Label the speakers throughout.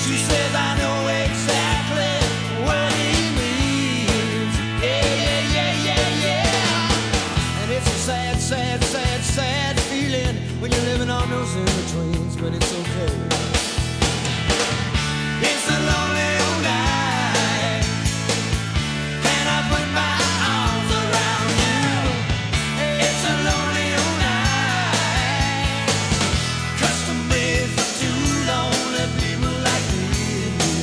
Speaker 1: She says I know exactly what he means. Yeah. And it's a sad, sad, sad, sad feeling when you're living on those in-betweens, but it's okay. It's a lonely old night. Can I put my arms around you? It's a lonely old night. Custom made for two lonely people like me and you.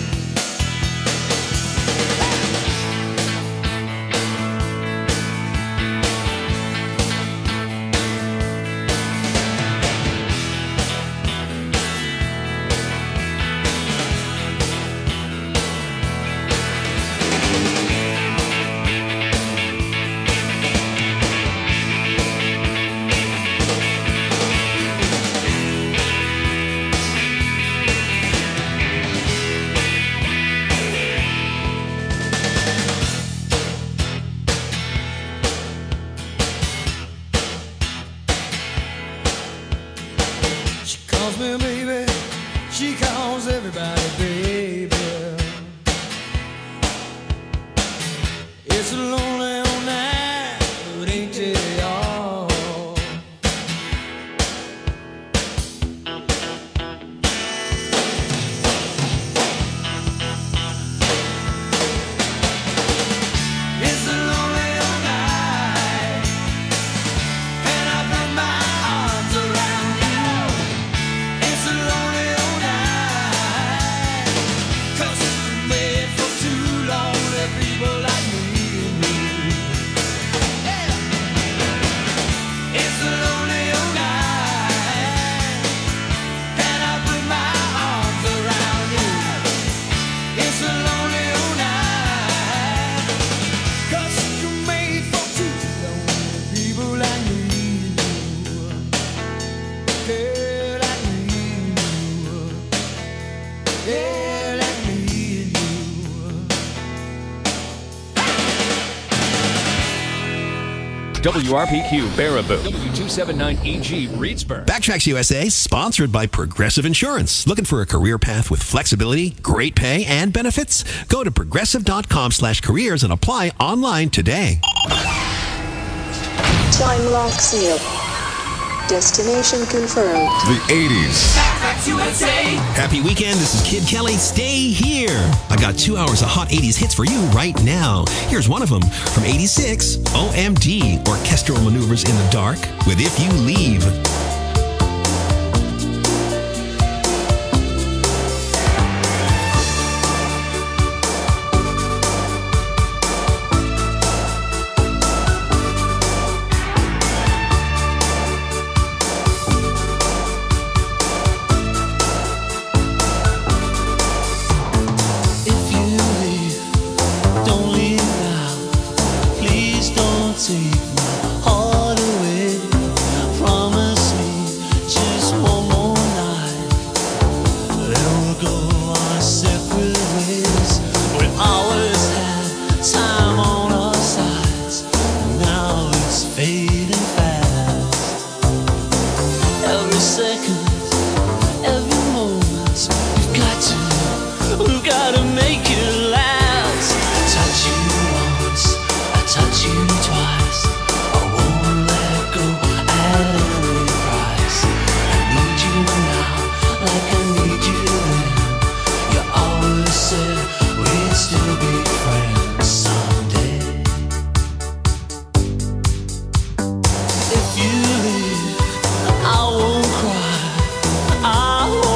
Speaker 1: She calls me baby, she calls everybody baby. It's a lonely old night, but ain't it all? It's a lonely old night. Can I put my arms around you? It's a lonely old night. 'Cause it's made for two lonely people like me and you. Yeah. It's a lonely old night. Can I put my arms around you? It's a lonely old night. 'Cause you're made for two lonely people like me and you. Yeah, like me and you. Yeah, like me and you.
Speaker 2: WRPQ Baraboo, W279EG Reedsburg.
Speaker 3: Backtracks USA, sponsored by Progressive Insurance. Looking for a career path with flexibility, great pay, and benefits? Go to progressive.com/careers and apply online today.
Speaker 4: Time lock seal. Destination confirmed.
Speaker 5: The 80s.
Speaker 1: Backtracks USA.
Speaker 3: Happy weekend. This is Kid Kelly. Stay here. I got 2 hours of hot 80s hits for you right now. Here's one of them from 86, OMD, Orchestral Maneuvers in the Dark with If You Leave.
Speaker 1: If you leave, don't leave now. Please don't take my heart away. Promise me just one more night. Then we'll go our separate ways. We always had time on our sides. Now it's fading fast. Every second, every moment, we've got to make it last. I touch you once, I touch you twice. I won't let go at any price. I need you now, like I need you then. You always said we'd still be friends someday. If you leave, I won't cry, I won't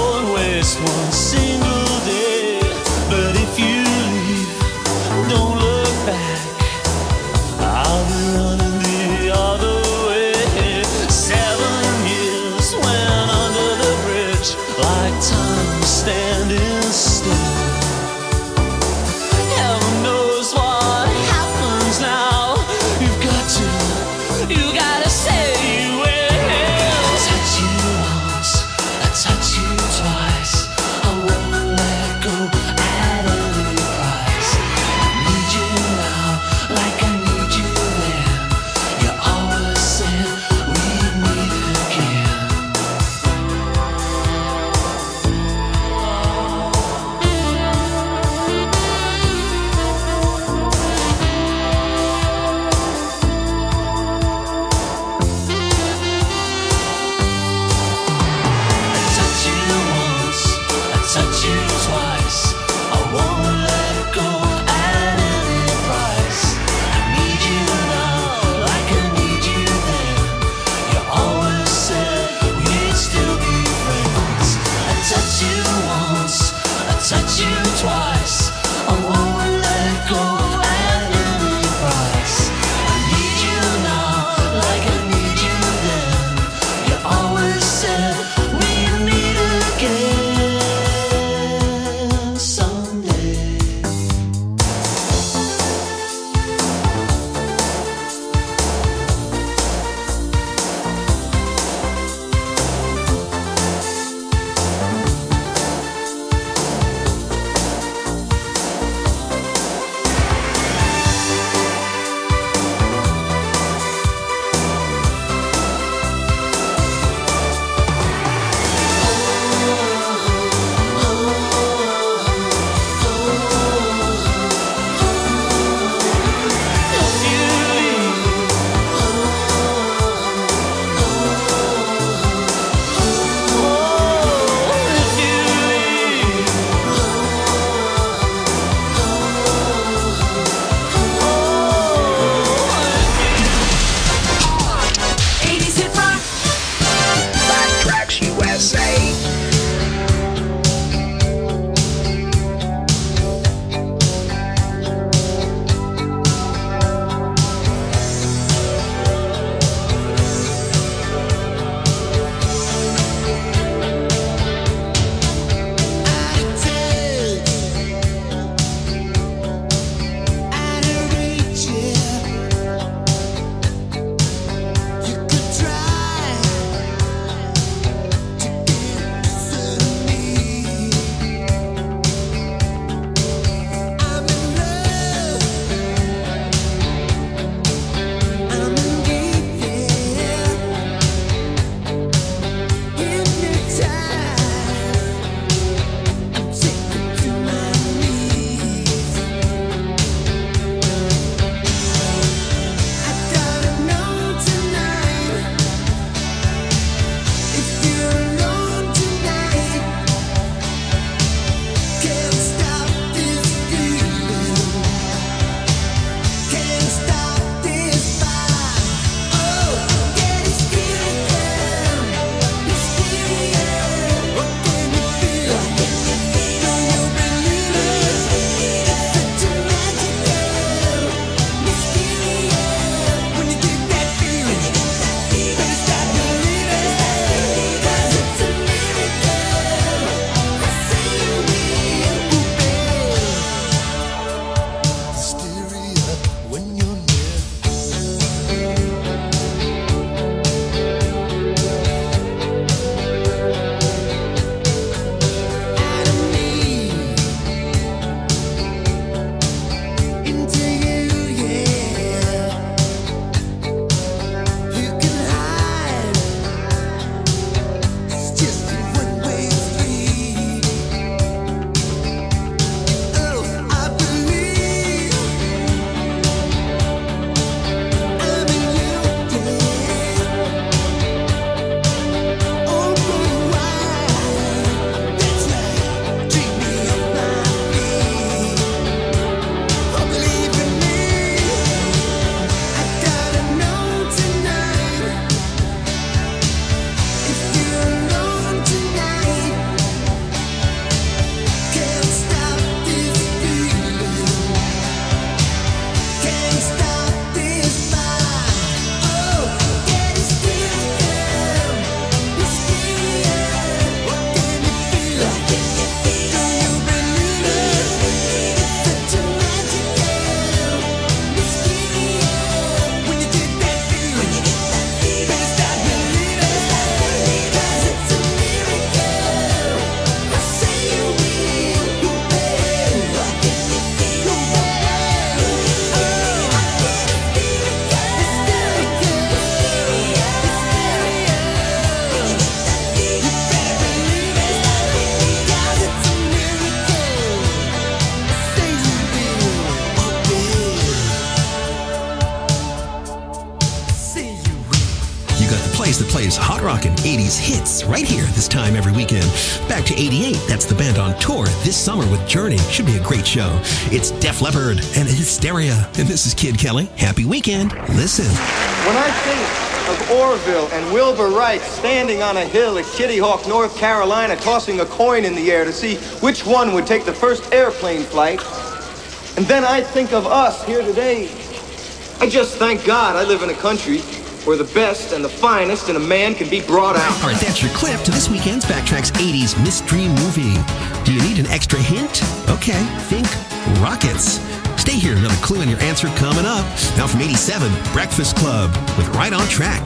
Speaker 3: hot rockin' 80s hits right here this time every weekend. Back to 88, that's the band on tour this summer with Journey. Should be a great show. It's Def Leppard and Hysteria. And this is Kid Kelly. Happy weekend. Listen.
Speaker 5: When I think of Orville and Wilbur Wright standing on a hill at Kitty Hawk, North Carolina, tossing a coin in the air to see which one would take the first airplane flight, and then I think of us here today, I just thank God I live in a country where the best and the finest in a man can be brought out.
Speaker 3: All right, that's your clip to this weekend's Backtracks 80s mystery movie. Do you need an extra hint? Okay, think Rockets. Stay here, another clue and your answer coming up. Now from 87, Breakfast Club with Right on Track.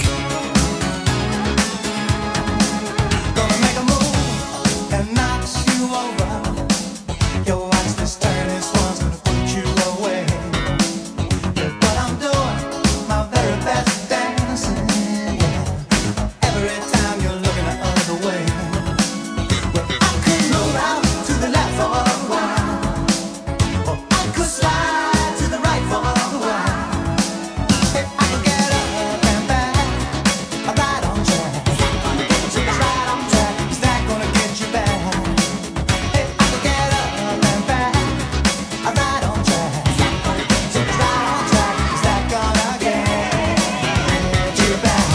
Speaker 6: Gonna make a move and knock you over. Yo, watch this turn, this one's gonna put you away. Yeah, but I'm doing my very best dancing, yeah. Every time you're looking the other way. Well, I could move out to the left for a while, or I could slide to the right for a while. Hey, I could get up and back, right on track. Right on track, is that gonna get you back? Hey, I could get up and back, right on track. Right on track, is that gonna get you back?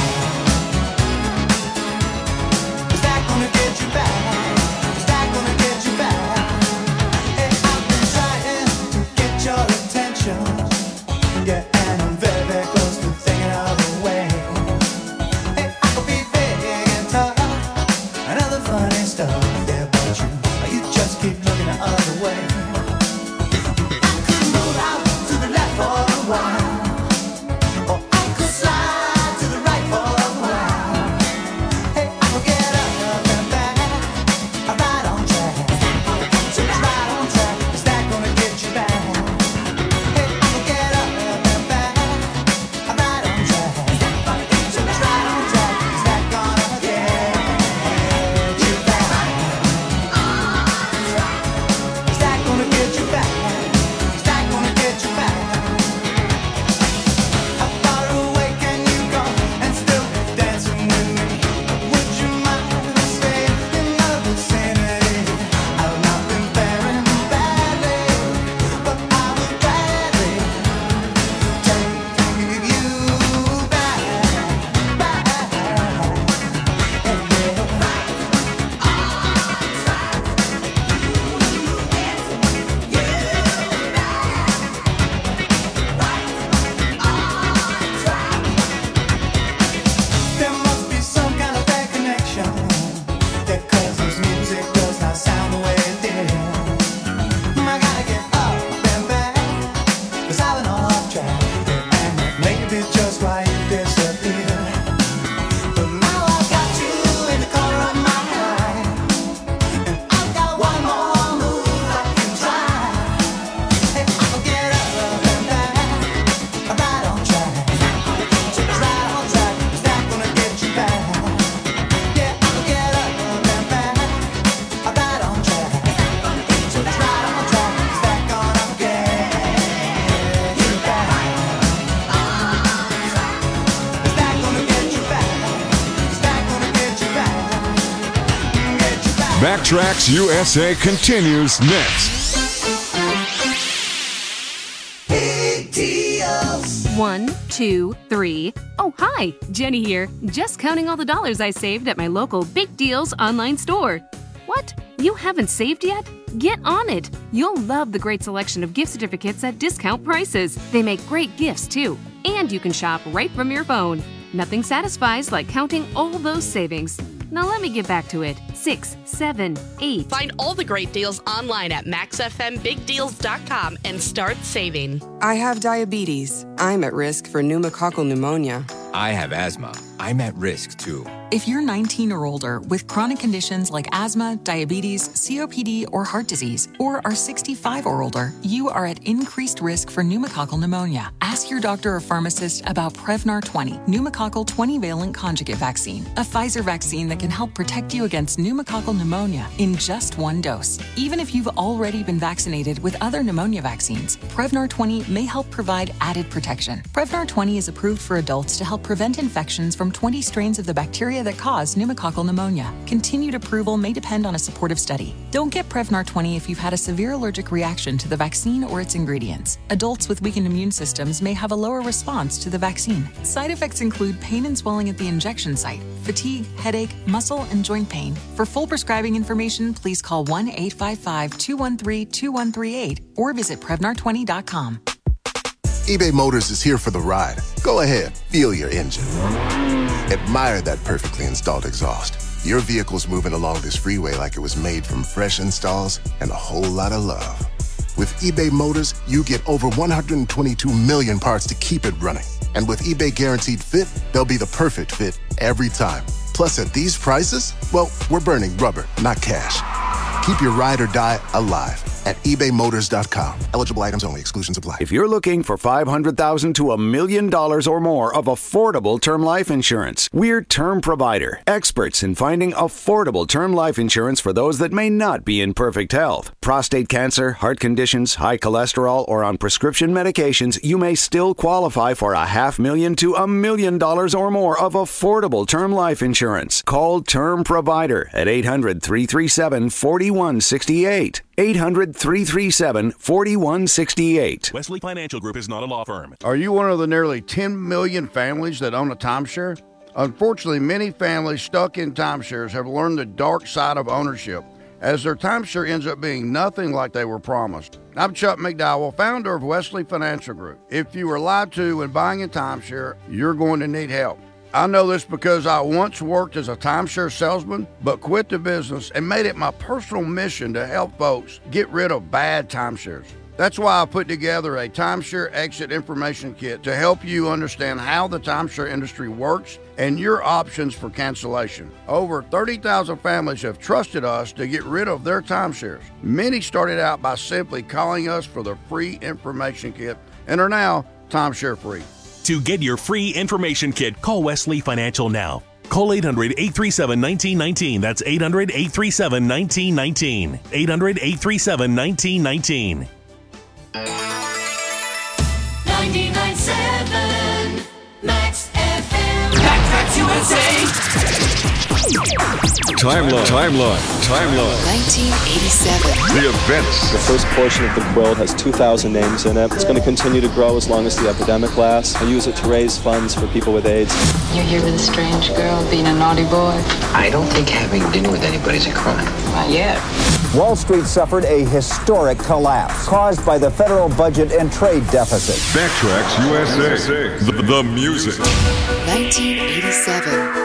Speaker 6: Is that gonna get you back? Is that gonna get you back? Hey, I've been trying to get your attention, yeah, and I'm very, very close to thinking of a way. Hey, I could be big and tough and other funny stuff, yeah, but you just keep looking the other way. I could move out to the left for a while, or I could slide to the right for a while. Hey, I could get up and back, right on track. Right on track, is that gonna get you back? Hey, I could get up and back, right on track. Right on track, is that gonna get you back? Is that gonna get you back? Is that gonna get you back? How far away can you go and still be dancing with me? Would you mind staying in the vicinity? I've not been faring badly, but I would gladly take you back, There must be some kind of bad connection, yeah, 'cause this music does not sound the way it did. I gotta get up and back, 'cause I've been off track, and maybe just why you disappeared. But now I've got you in the corner of my eye, and I've got one more move I can try. Hey, I can get up and back, right on track. Right on track, is that gonna get you back? Yeah, I can get up and back, right on track. Right on track, is that gonna get you back? Is that gonna get you back? Is that gonna get you back? Get you back.
Speaker 7: Backtracks USA continues next.
Speaker 6: Big deals.
Speaker 8: 1, 2, 3. Oh, hi, Jenny here. Just counting all the dollars I saved at my local Big Deals online store. What? You haven't saved yet? Get on it. You'll love the great selection of gift certificates at discount prices. They make great gifts, too. And you can shop right from your phone. Nothing satisfies like counting all those savings. Now let me get back to it. 6, 7, 8.
Speaker 9: Find all the great deals online at maxfmbigdeals.com and start saving.
Speaker 10: I have diabetes. I'm at risk for pneumococcal pneumonia.
Speaker 11: I have asthma. I'm at risk too.
Speaker 12: If you're 19 or older with chronic conditions like asthma, diabetes, COPD, or heart disease, or are 65 or older, you are at increased risk for pneumococcal pneumonia. Ask your doctor or pharmacist about Prevnar 20, pneumococcal 20-valent conjugate vaccine, a Pfizer vaccine that can help protect you against pneumococcal pneumonia in just one dose. Even if you've already been vaccinated with other pneumonia vaccines, Prevnar 20 may help provide added protection. Prevnar 20 is approved for adults to help prevent infections from from 20 strains of the bacteria that cause pneumococcal pneumonia. Continued approval may depend on a supportive study. Don't get Prevnar 20 if you've had a severe allergic reaction to the vaccine or its ingredients. Adults with weakened immune systems may have a lower response to the vaccine. Side effects include pain and swelling at the injection site, fatigue, headache, muscle, and joint pain. For full prescribing information, please call 1-855-213-2138 or visit Prevnar20.com.
Speaker 13: eBay Motors is here for the ride. Go ahead, feel your engine. Admire that perfectly installed exhaust. Your vehicle's moving along this freeway like it was made from fresh installs and a whole lot of love. With eBay Motors, you get over 122 million parts to keep it running. And with eBay Guaranteed Fit, they'll be the perfect fit every time. Plus, at these prices, well, we're burning rubber, not cash. Keep your ride or die alive at ebaymotors.com. Eligible items only. Exclusions apply.
Speaker 14: If you're looking for $500,000 to $1 million or more of affordable term life insurance, we're Term Provider, experts in finding affordable term life insurance for those that may not be in perfect health. Prostate cancer, heart conditions, high cholesterol, or on prescription medications, you may still qualify for $500,000 to $1 million or more of affordable term life insurance. Call Term Provider at 800-337-4168. 800-337-4168.
Speaker 15: Wesley Financial Group is not a law firm.
Speaker 16: Are you one of the nearly 10 million families that own a timeshare? Unfortunately, many families stuck in timeshares have learned the dark side of ownership, as their timeshare ends up being nothing like they were promised. I'm Chuck McDowell, founder of Wesley Financial Group. If you were lied to when buying a timeshare, you're going to need help. I know this because I once worked as a timeshare salesman, but quit the business and made it my personal mission to help folks get rid of bad timeshares. That's why I put together a timeshare exit information kit to help you understand how the timeshare industry works and your options for cancellation. Over 30,000 families have trusted us to get rid of their timeshares. Many started out by simply calling us for the free information kit and are now timeshare free.
Speaker 15: To get your free information kit, call Wesley Financial now. Call 800-837-1919. That's 800-837-1919. 800-837-1919.
Speaker 1: 99.7 Max FM. Backtracks USA.
Speaker 7: Timeline.
Speaker 17: 1987.
Speaker 7: The events.
Speaker 18: The first portion of the quilt has 2,000 names in it. It's going to continue to grow as long as the epidemic lasts. I use it to raise funds for people with AIDS.
Speaker 19: You're here with a strange girl being a naughty boy.
Speaker 20: I don't think having dinner with anybody's a crime.
Speaker 19: Not yet.
Speaker 21: Wall Street suffered a historic collapse caused by the federal budget and trade deficit.
Speaker 7: Backtracks USA. The music.
Speaker 17: 1987.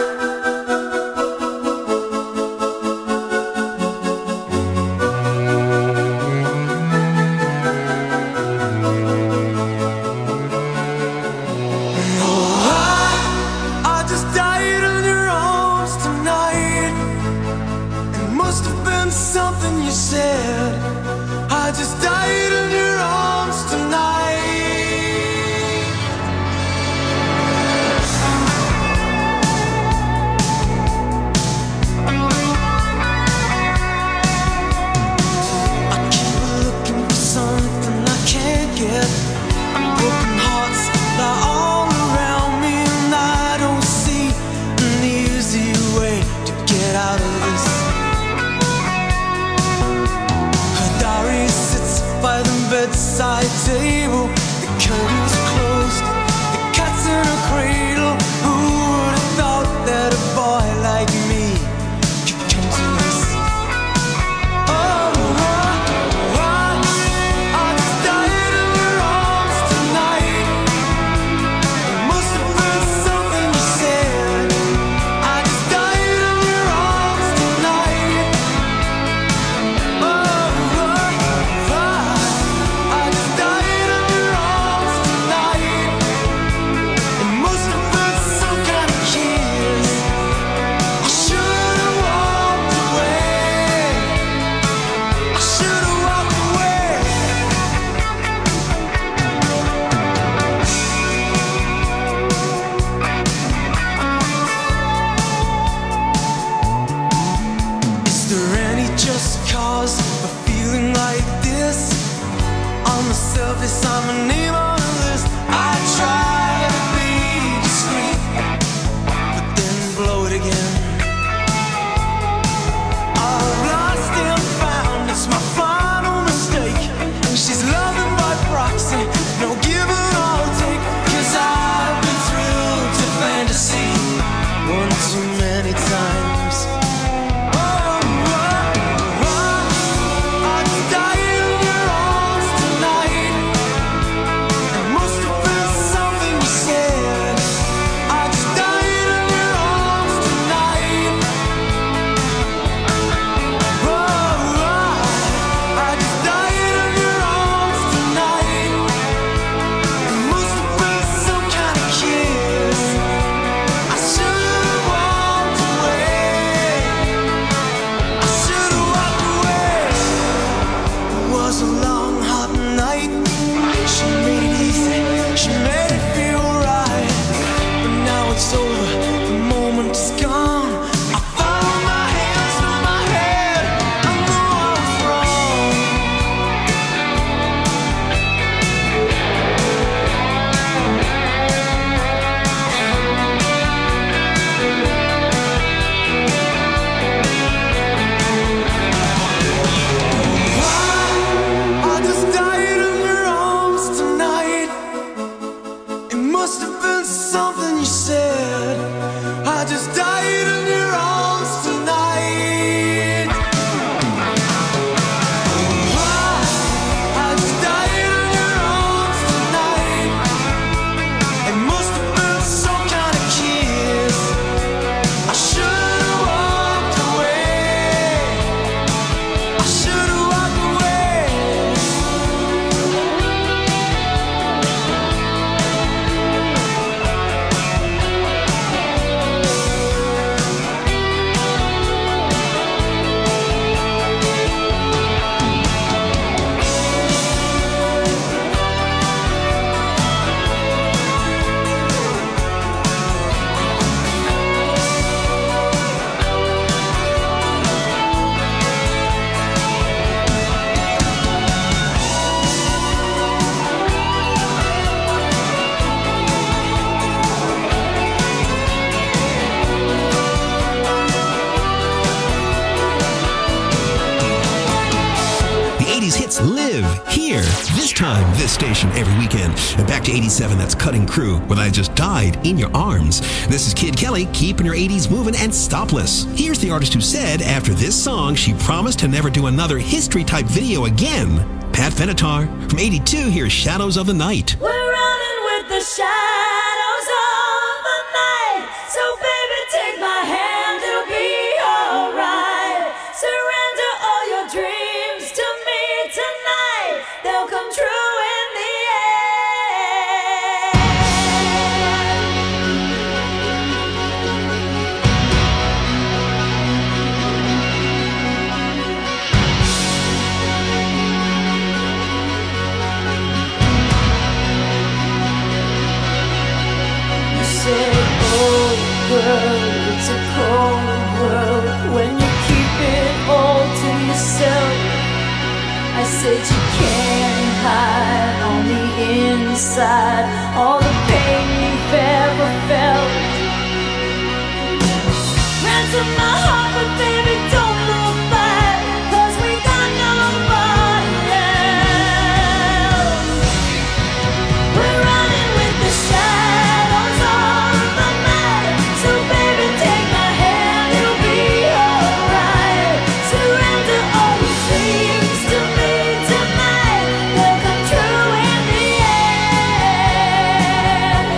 Speaker 1: bedside table, the curtains closed, the cat's in a cradle. Who would have thought that a boy like me could come to this? Oh, I just died in your arms tonight. It must have been something you said. I just died in your arms tonight. Oh, I just died in your arms tonight. It must have been some kind of kiss. I should have walked away. I should have walked away. Is there any just cause for feeling like this? On the surface, I'm a name on a list. I try to be discreet,
Speaker 3: live here. This time, this station every weekend. And back to 87, that's Cutting Crew, with I Just Died in Your Arms. This is Kid Kelly, keeping your 80s moving and stopless. Here's the artist who said after this song, she promised to never do another history-type video again. Pat Benatar. From 82, here's Shadows of the Night.
Speaker 1: We're running with the shadows of the night. So baby, take my hand, it'll be alright. Surrender all your dreams to me tonight. They'll come true in the world, it's a cold world when you keep it all to yourself. I said you can't hide on the inside all the pain you've ever felt. Ransom my heart, but baby don't look back, 'cause we got nobody else. We're running with the shadows on the night. So baby take my hand, it'll be alright. Surrender all your dreams to me tonight. They'll come true in the end.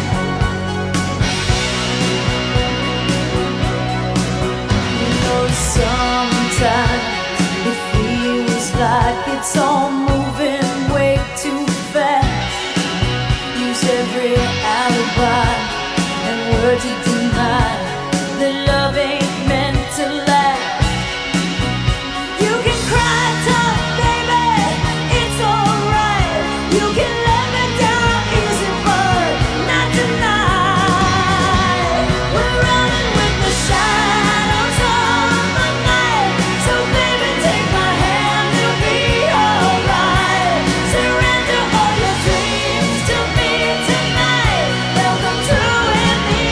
Speaker 1: You know sometimes it feels like it's all moving way too fast. Use every alibi and word to deny that love ain't meant to last. You can cry tough, baby, it's alright. You can let me down easy, but not tonight. We're running with the shadows of the night. So baby take my hand, it'll be alright. Surrender all your dreams to me tonight. They'll come true in the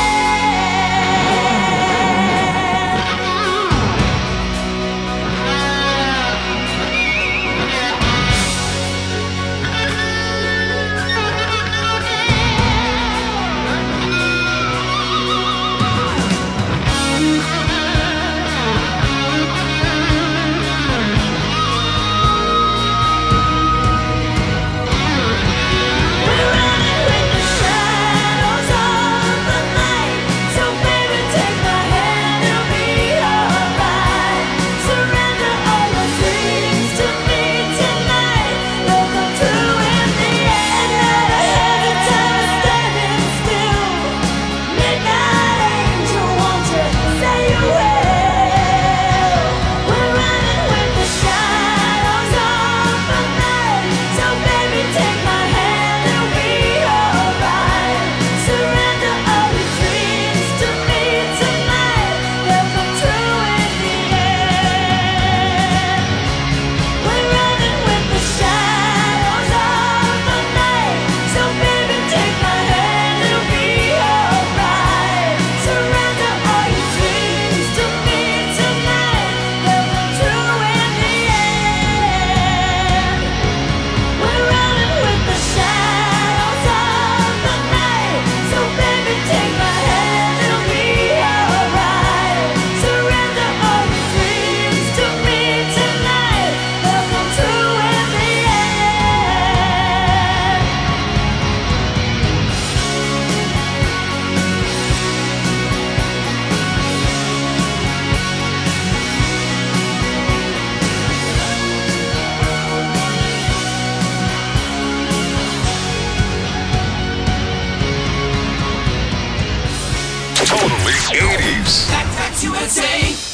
Speaker 7: Totally 80s.
Speaker 1: That's USA.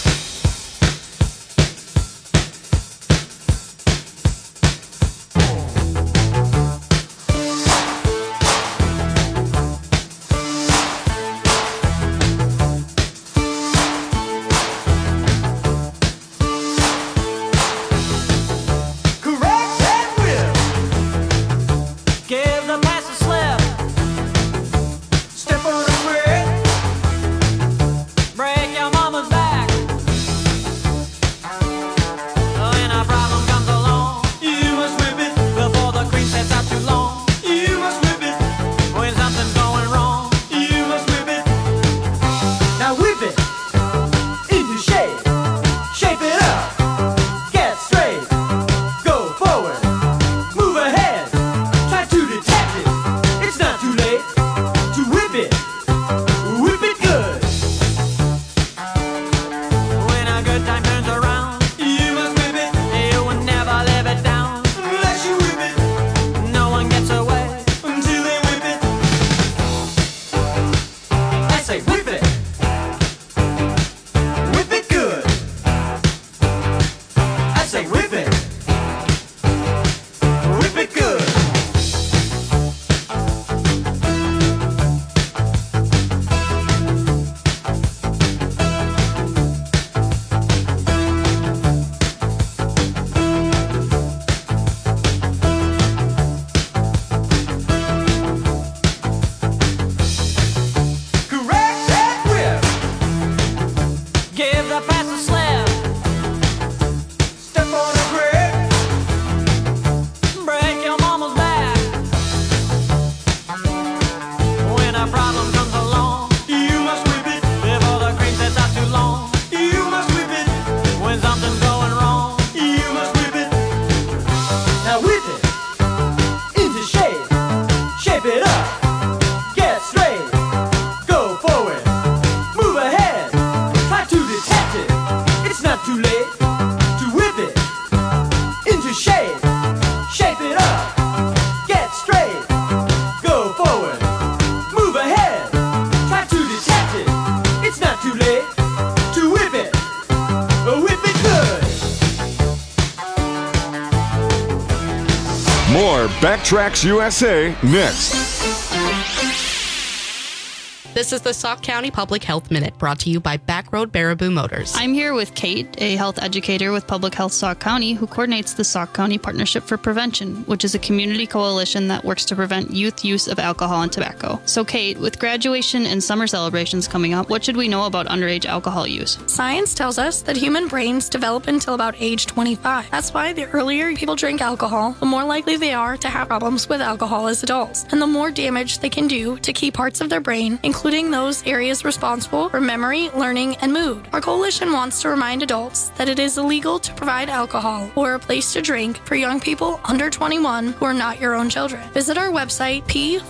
Speaker 6: Give the pass a slip. Step on the brick. Break your mama's back. slab. Step on a brick. Break your mama's back. When a problem comes along, you must whip it. Before the cream sets out too long, you must whip it. When something's going wrong, you must whip it. Now whip it into shape. Shape it up. Get straight. Go forward. Move ahead. Try to detect it. It's not too late to whip it into shape. Shape it up. Get straight. Go forward. Move ahead. Try to detect it. It's not too late to whip it. Whip it good.
Speaker 7: More Backtracks USA next.
Speaker 9: This is the Sauk County Public Health Minute, brought to you by Backroad Baraboo Motors.
Speaker 17: I'm here with Kate, a health educator with Public Health Sauk County, who coordinates the Sauk County Partnership for Prevention, which is a community coalition that works to prevent youth use of alcohol and tobacco. So Kate, with graduation and summer celebrations coming up, what should we know about underage alcohol use?
Speaker 22: Science tells us that human brains develop until about age 25. That's why the earlier people drink alcohol, the more likely they are to have problems with alcohol as adults, and the more damage they can do to key parts of their brain, including those areas responsible for memory, learning, and mood. Our coalition wants to remind adults that it is illegal to provide alcohol or a place to drink for young people under 21 who are not your own children. Visit our website,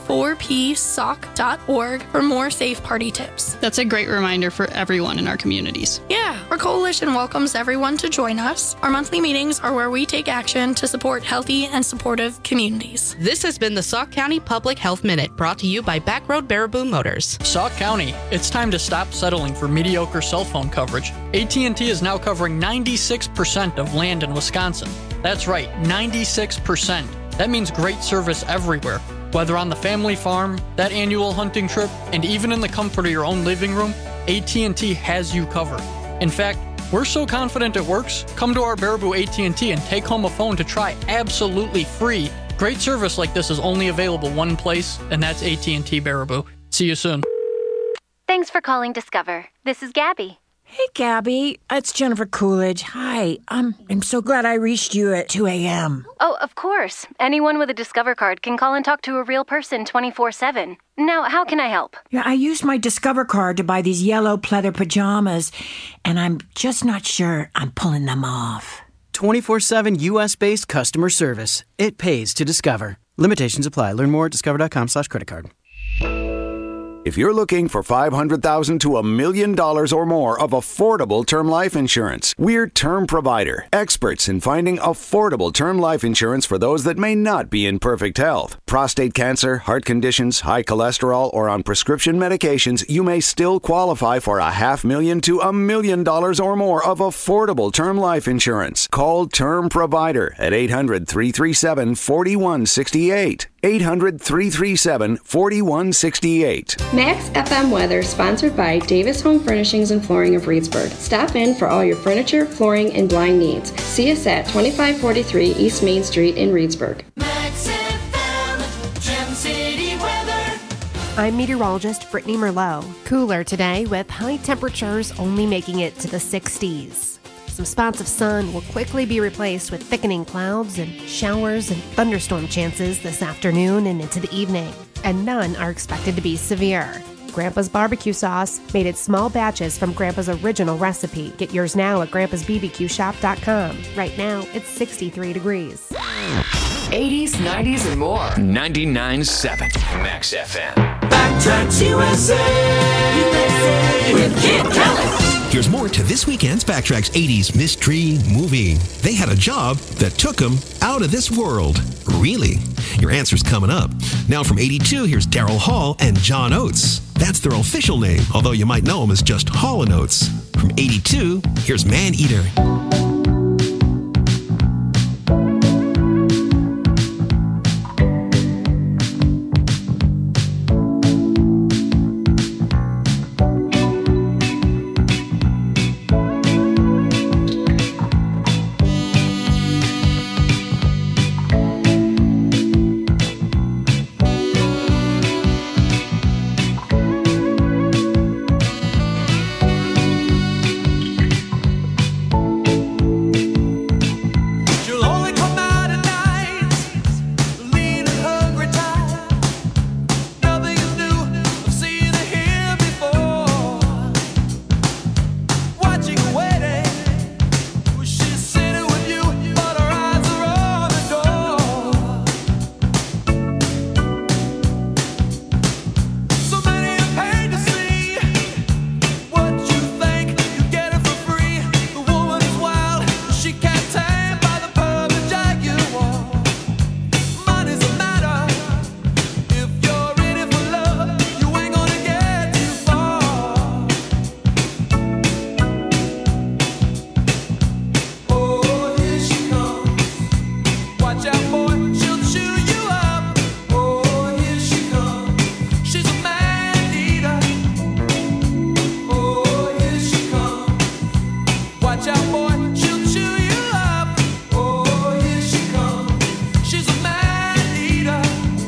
Speaker 22: p4psoc.org, for more safe party tips.
Speaker 17: That's a great reminder for everyone in our communities.
Speaker 22: Yeah, our coalition welcomes everyone to join us. Our monthly meetings are where we take action to support healthy and supportive communities.
Speaker 9: This has been the Sauk County Public Health Minute, brought to you by Backroad Baraboo Motors.
Speaker 23: Sauk County, it's time to stop settling for mediocre cell phone coverage. AT&T is now covering 96% of land in Wisconsin. That's right, 96%. That means great service everywhere. Whether on the family farm, that annual hunting trip, and even in the comfort of your own living room, AT&T has you covered. In fact, we're so confident it works, come to our Baraboo AT&T and take home a phone to try absolutely free. Great service like this is only available one place, and that's AT&T Baraboo. See you soon.
Speaker 24: Thanks for calling Discover. This is Gabby.
Speaker 25: Hey, Gabby. It's Jennifer Coolidge. Hi. I'm so glad I reached you at 2 a.m.
Speaker 24: Oh, of course. Anyone with a Discover card can call and talk to a real person 24/7. Now, how can I help?
Speaker 25: Yeah, I used my Discover card to buy these yellow pleather pajamas, and I'm just not sure I'm pulling them off.
Speaker 26: 24/7 U.S.-based customer service. It pays to Discover. Limitations apply. Learn more at discover.com/creditcard.
Speaker 14: If you're looking for $500,000 to $1 million or more of affordable term life insurance, we're Term Provider, experts in finding affordable term life insurance for those that may not be in perfect health. Prostate cancer, heart conditions, high cholesterol, or on prescription medications, you may still qualify for $500,000 to $1 million or more of affordable term life insurance. Call Term Provider at 800-337-4168. 800-337-4168.
Speaker 27: Max FM weather sponsored by Davis Home Furnishings and Flooring of Reedsburg. Stop in for all your furniture, flooring, and blind needs. See us at 2543 East Main Street in Reedsburg.
Speaker 6: Max FM, Gem City weather.
Speaker 28: I'm meteorologist Brittany Merlot. Cooler today with high temperatures only making it to the 60s. Some spots of sun will quickly be replaced with thickening clouds and showers and thunderstorm chances this afternoon and into the evening. And none are expected to be severe. Grandpa's barbecue sauce, made in small batches from Grandpa's original recipe. Get yours now at grampasbbqshop.com. Right now, it's 63 degrees.
Speaker 2: 80s, 90s, and more. 99.7 Max FM.
Speaker 6: Backtracks USA with Kid Kelly.
Speaker 3: Here's more to this weekend's Backtracks 80s Mystery Movie. They had a job that took them out of this world. Really? Your answer's coming up. Now from 82, here's Daryl Hall and John Oates. That's their official name, although you might know them as just Hall & Oates. From 82, here's Man Eater.
Speaker 6: Watch out, boy, she'll chew you up. Oh, here she comes. She's a man eater.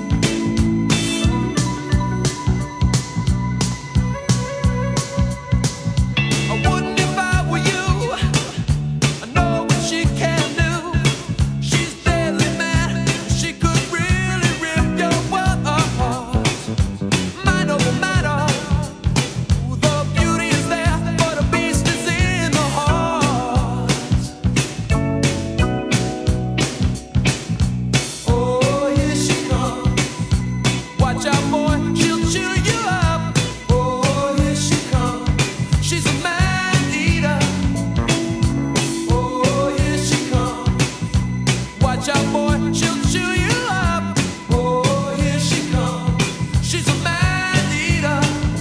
Speaker 6: I wouldn't if I were you. I know what she can do. She's deadly mad. She could really rip your world apart. Mind over matter. The beauty is there, but the beast is in the heart. Oh, here she comes. Watch out, boy, she'll chew you up. Oh, here she comes. She's a man eater. Oh, here she comes. Watch out, boy, she'll chew you up. Oh, here she comes. She's a man eater.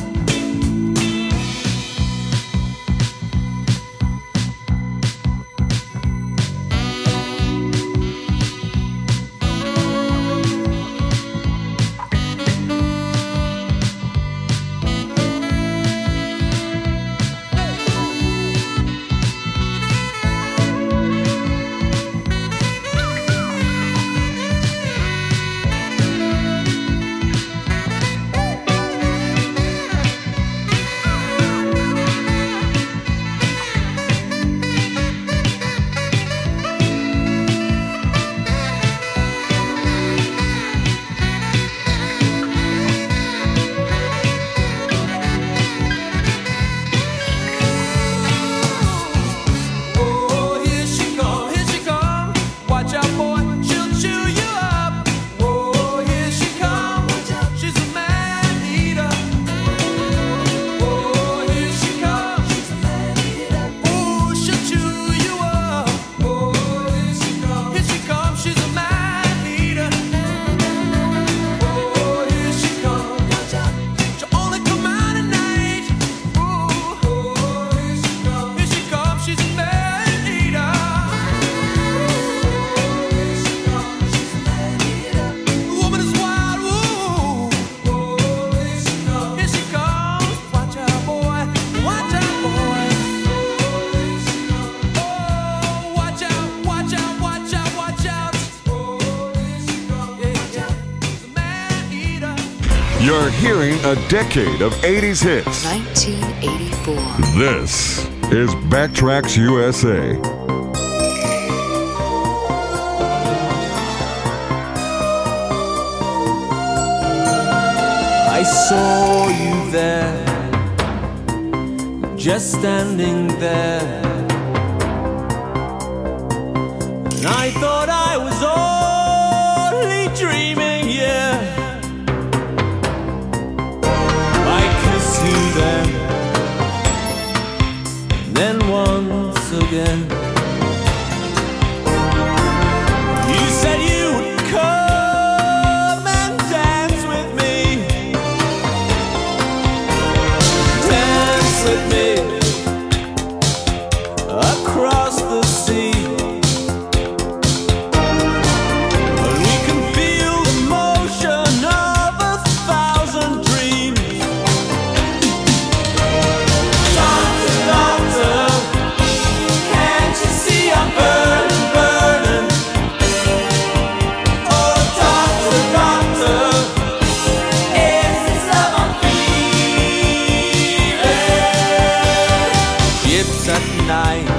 Speaker 6: Oh, here she comes, here she comes. Watch out, boy, she'll chew you up. Oh, here she comes. She's a man eater. Oh, here she comes. Oh, she'll chew you up. Oh, here she comes. Here she comes. She's a man eater. Oh, here she comes. She'll only come out at night. Oh, here she comes. Here she comes. She's a man eater. The woman is wild. Ooh. Here she comes. Watch out, boy. Watch out, boy. Oh, watch out, watch out, watch out, watch out. She's a man eater.
Speaker 7: You're hearing a decade of 80s hits.
Speaker 4: 1984.
Speaker 7: This is Backtracks USA.
Speaker 6: I saw you there, just standing there, and I thought I was only dreaming, yeah. I kissed you then once again. You said you would come and dance with me. Dance with me across the sea. And we can feel the motion of 1,000 dreams. Doctor, doctor, can't you see I'm burning, burning? Oh, doctor, doctor, is this love I'm feeling? Ships at night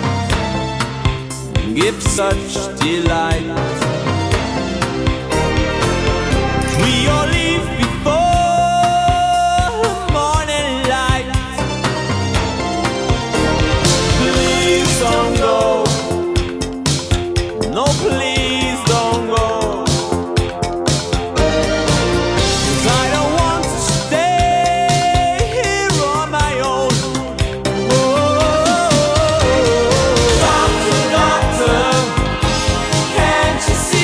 Speaker 6: give such delight. We all leave before morning light. Please don't go. No, please don't go. 'Cause I don't want to stay here on my own. Doctor, doctor, can't you see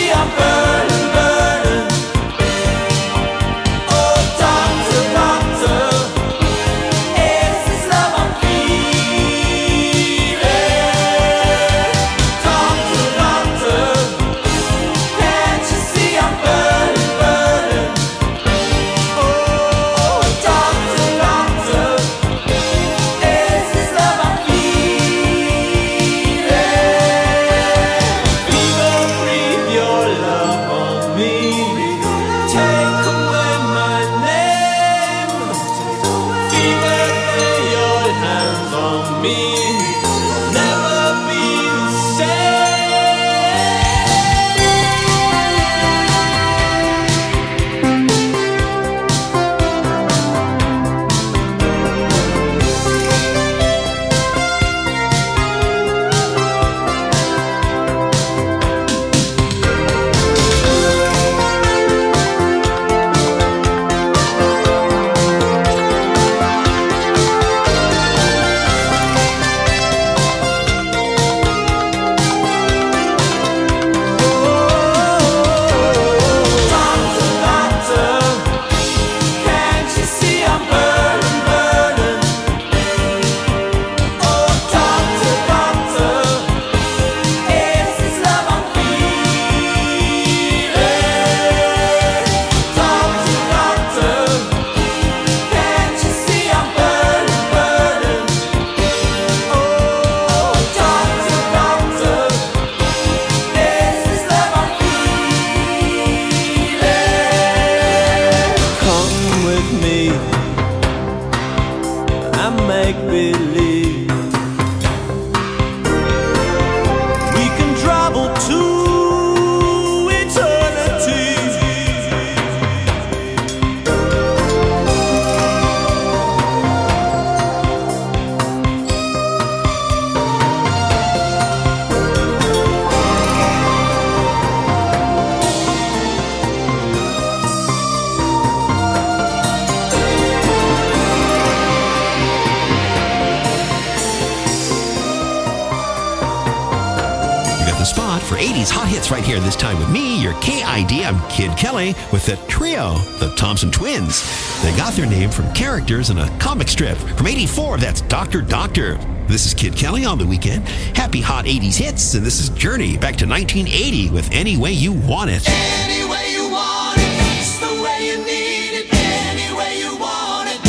Speaker 3: the spot for 80s hot hits right here this time with me, your KID. I'm Kid Kelly with the trio, the Thompson Twins. They got their name from characters in a comic strip from 84. That's Dr. Doctor. This is Kid Kelly on the weekend. Happy hot 80s hits, and this is Journey back to 1980 with Any Way You Want It.
Speaker 6: Any way you want it, that's the way you need it. Any way you want it.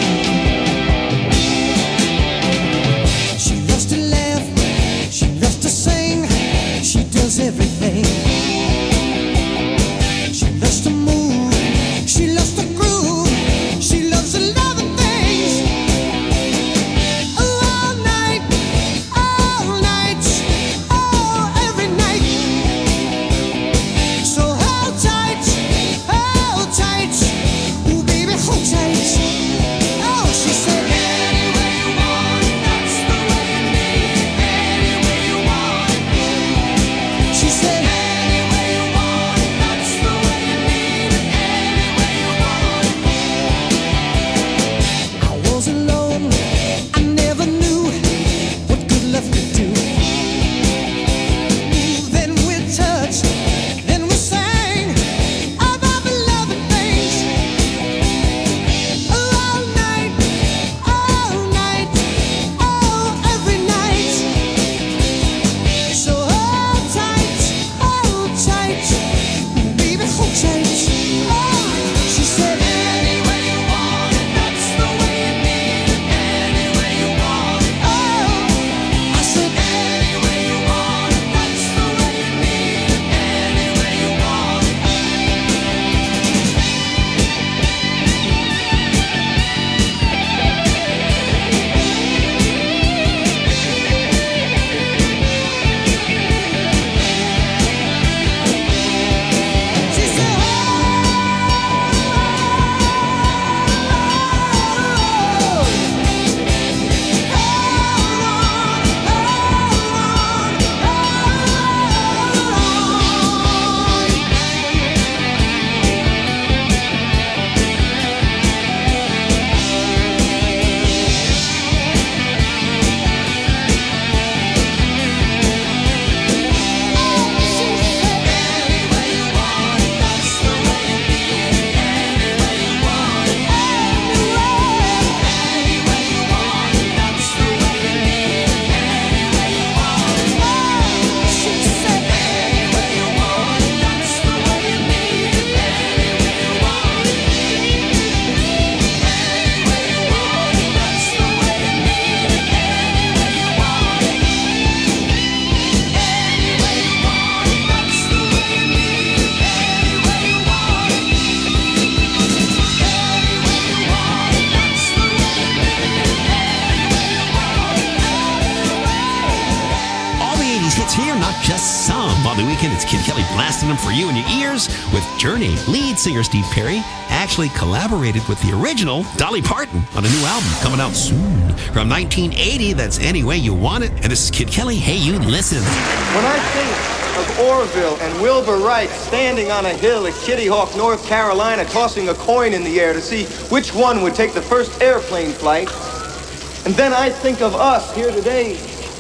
Speaker 6: She loves to laugh, she loves to sing, she does everything. She loves to move, she loves to groove, she loves a lot of things. All night, oh, every night. So hold tight, ooh baby, hold tight. Oh, she said, any way you want it, that's the way you need it. Any way you want it. She said, any way you want it, that's the way you need it. Any way you want it. I was alone, I never knew what good love could do. Then we touched, then we sang about the loving things. All night, oh, every night. So hold tight, baby, hold tight. Oh, she said, any way you want it, that's the way you need it. Any way you want it. Oh, I said, any way you want it, that's the way you need it. Any way you want it. She said,
Speaker 3: All the 80s hits here, not just some. On the weekend, it's Kid Kelly blasting them for you in your ears with Journey. Lead singer Steve Perry actually collaborated with the original Dolly Parton on a new album coming out soon. From 1980, that's Any Way You Want It. And this is Kid Kelly. Hey, you listen.
Speaker 4: When I think of Orville and Wilbur Wright standing on a hill at Kitty Hawk, North Carolina, tossing a coin in the air to see which one would take the first airplane flight, and then I think of us here today,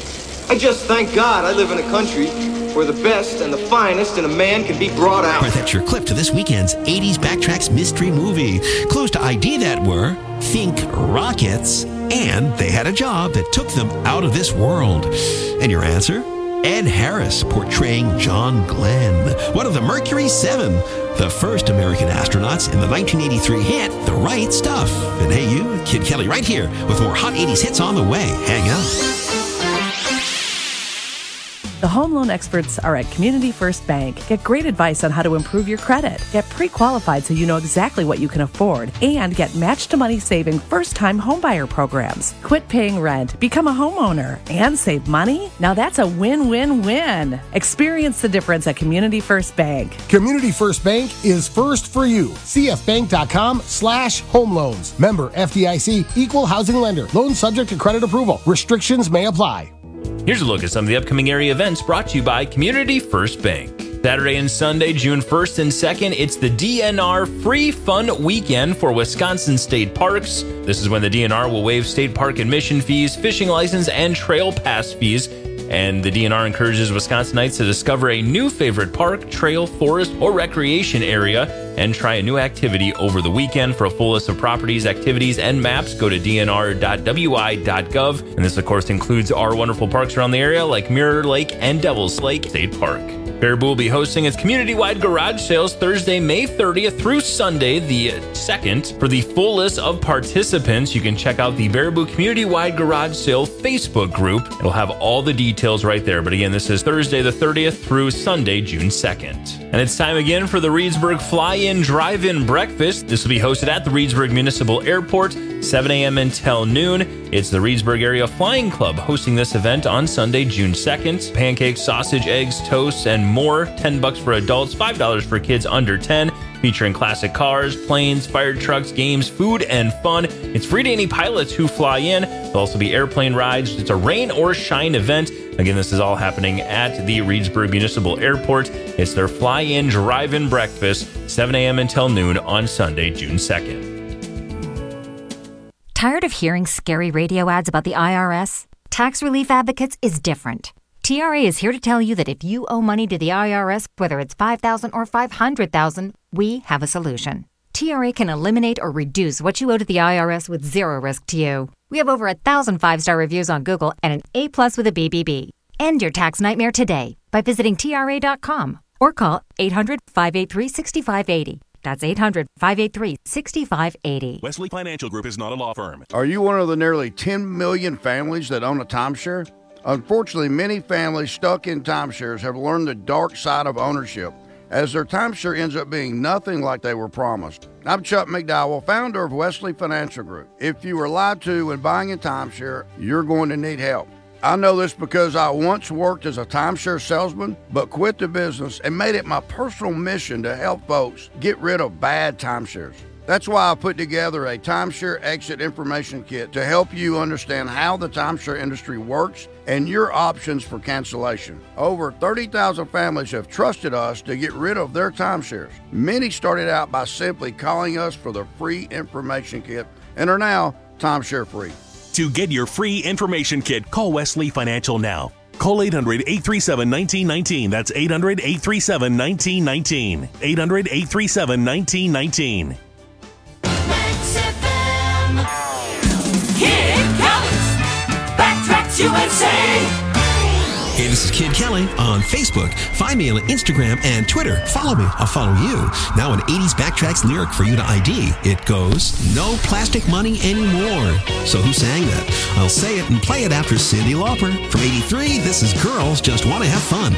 Speaker 4: I just thank God I live in a country where the best and the finest in a man can be brought out.
Speaker 3: Right, that's your clip to this weekend's 80s Backtracks mystery movie. Clues to ID that were think rockets, and they had a job that took them out of this world. And your answer? Ed Harris portraying John Glenn, one of the Mercury 7, the first American astronauts in the 1983 hit The Right Stuff. And hey, you, Kid Kelly right here with more hot 80s hits on the way. Hang out.
Speaker 5: The home loan experts are at Community First Bank. Get great advice on how to improve your credit. Get pre-qualified so you know exactly what you can afford. And get match-to-money saving first-time homebuyer programs. Quit paying rent, become a homeowner, and save money? Now that's a win-win-win. Experience the difference at Community First Bank.
Speaker 8: Community First Bank is first for you. CFbank.com/home loans. Member FDIC, equal housing lender. Loan subject to credit approval. Restrictions may apply.
Speaker 10: Here's a look at some of the upcoming area events brought to you by Community First Bank. Saturday and Sunday, June 1st and 2nd, it's the DNR Free Fun Weekend for Wisconsin State Parks. This is when the DNR will waive state park admission fees, fishing license, and trail pass fees. And the DNR encourages Wisconsinites to discover a new favorite park, trail, forest, or recreation area and try a new activity over the weekend. For a full list of properties, activities, and maps, go to dnr.wi.gov. And this, of course, includes our wonderful parks around the area like Mirror Lake and Devil's Lake State Park. Baraboo will be hosting its community-wide garage sales Thursday, May 30th through Sunday, the 2nd. For the full list of participants, you can check out the Baraboo Community-Wide Garage Sale Facebook group. It'll have all the details right there. But again, this is Thursday the 30th through Sunday, June 2nd. And it's time again for the Reedsburg Fly-In Drive-In Breakfast. This will be hosted at the Reedsburg Municipal Airport, 7 a.m. until noon. It's the Reedsburg Area Flying Club hosting this event on Sunday, June 2nd. Pancakes, sausage, eggs, toast, and more. $10 for adults, $5 for kids under 10. Featuring classic cars, planes, fire trucks, games, food, and fun. It's free to any pilots who fly in. There'll also be airplane rides. It's a rain or shine event. Again, this is all happening at the Reedsburg Municipal Airport. It's their Fly-In Drive-In Breakfast, 7 a.m. until noon on Sunday, June 2nd.
Speaker 11: Tired of hearing scary radio ads about the IRS? Tax Relief Advocates is different. TRA is here to tell you that if you owe money to the IRS, whether it's $5,000 or $500,000, we have a solution. TRA can eliminate or reduce what you owe to the IRS with zero risk to you. We have over 1,000 5-star reviews on Google and an A+ with a BBB. End your tax nightmare today by visiting TRA.com or call 800-583-6580. That's 800-583-6580.
Speaker 12: Wesley Financial Group is not a law firm.
Speaker 13: Are you one of the nearly 10 million families that own a timeshare? Unfortunately, many families stuck in timeshares have learned the dark side of ownership, as their timeshare ends up being nothing like they were promised. I'm Chuck McDowell, founder of Wesley Financial Group. If you were lied to when buying a timeshare, you're going to need help. I know this because I once worked as a timeshare salesman, but quit the business and made it my personal mission to help folks get rid of bad timeshares. That's why I put together a timeshare exit information kit to help you understand how the timeshare industry works and your options for cancellation. Over 30,000 families have trusted us to get rid of their timeshares. Many started out by simply calling us for the free information kit and are now timeshare free.
Speaker 12: To get your free information kit, call Wesley Financial now. Call 800-837-1919. That's 800-837-1919. 800-837-1919.
Speaker 3: USA. Hey, this is Kid Kelly on Facebook. Find me on Instagram and Twitter. Follow me. I'll follow you. Now an 80s Backtracks lyric for you to ID. It goes, no plastic money anymore. So who sang that? I'll say it and play it after Cyndi Lauper. From 83, this is Girls Just Want to Have Fun.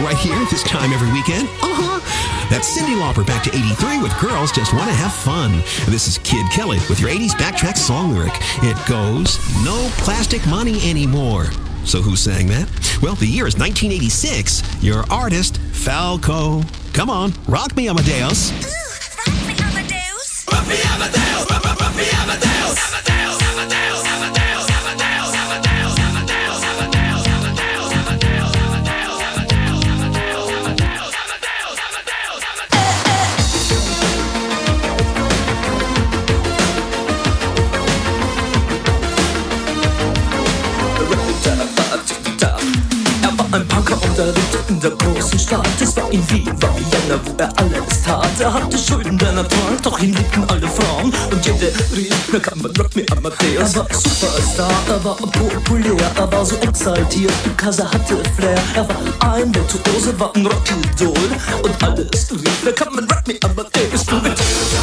Speaker 3: right here this time every weekend. That's Cyndi Lauper back to 83 with Girls Just Want to Have Fun. This is Kid Kelly with your 80s backtrack song lyric. It goes, no plastic money anymore. So who sang that? Well, the year is 1986. Your artist, Falco. Come on, rock me, Amadeus.
Speaker 6: Rock me, Amadeus. Rock me, Amadeus. Rock me, Amadeus. Amadeus, Amadeus, Amadeus, Amadeus, Amadeus, Amadeus, Amadeus, Amadeus, Amadeus,
Speaker 1: Ein Punker unterrichtet in der großen Stadt. Es war in Wien, war Vienna, wo er alles tat. Er hatte Schulden, denn er trank, doch ihn liebten alle Frauen. Und jede rief, na kann man Rock me Amadeus. Er war Superstar, er war populär, er war so exaltiert, because er hatte Flair. Er war ein Virtuose, war ein Rockidol. Und alles rief, na kann man Rock me Amadeus. Du mit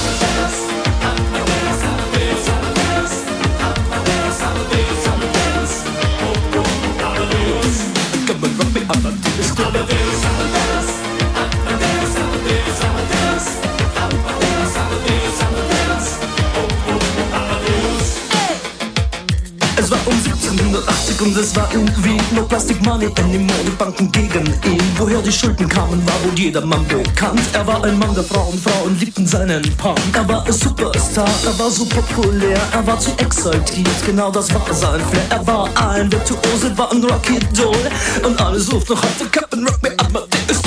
Speaker 1: Es war um 1780 und es war in Wien. No plastic money anymore, die Banken gegen ihn. Woher die Schulden kamen, war wohl jedermann bekannt. Er war ein Mann der Frauen, Frauen liebten seinen Punk. Er war ein Superstar, er war so populär, er war zu exaltiert, genau das war sein Flair. Er war ein Virtuose, war ein Rockidol. Und alle suchten noch heute Captain Rock me Amadeus.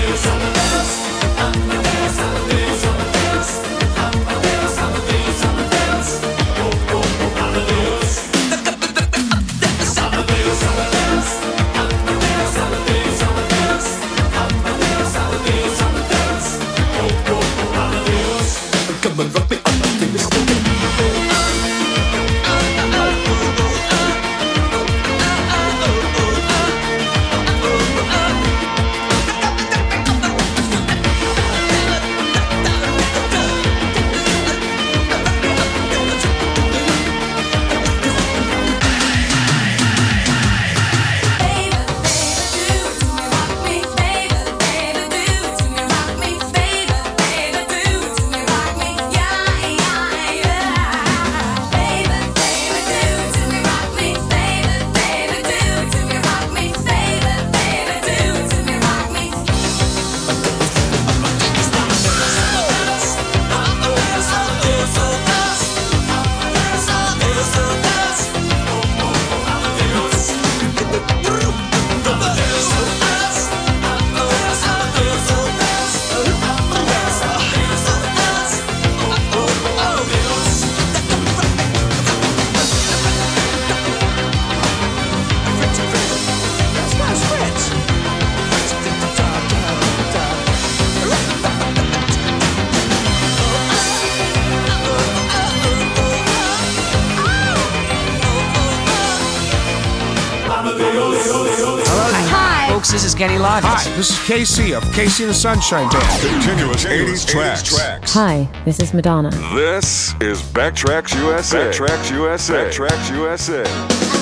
Speaker 15: This is Kenny Loggins.
Speaker 16: Hi, this is KC of KC and the Sunshine Band.
Speaker 7: Continuous 80s tracks.
Speaker 17: Hi, this is Madonna.
Speaker 7: This is Backtracks USA. Backtracks USA. Backtracks USA.